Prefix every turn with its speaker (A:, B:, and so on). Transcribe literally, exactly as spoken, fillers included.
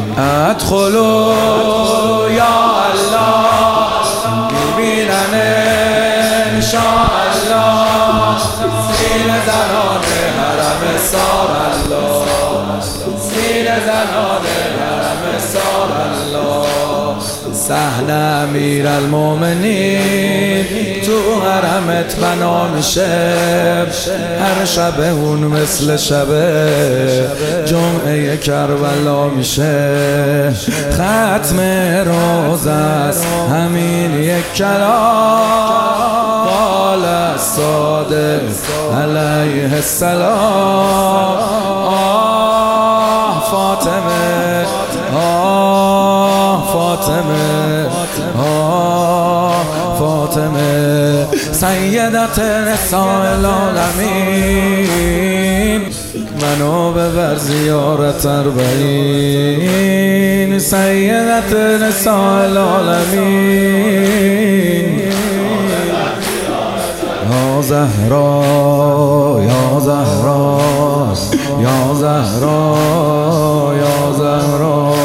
A: ادخلوا یا الله میبینن انشاءالله سین زنان حرم سار الله سین زنان حرم سار الله صحن امیر المومنین تو حرمت بنا میشه هر شب اون مثل شب جمعه کربلا میشه ختم روز است همین یک کلام قال الصادق علیه السلام آه فاطمه آه فاطمه آه فاطمه سیدت نساء العالمین منو ببر زیارت اربعین سیدت نساء العالمین یا زهرا یا زهرا یا زهرا یا زهرا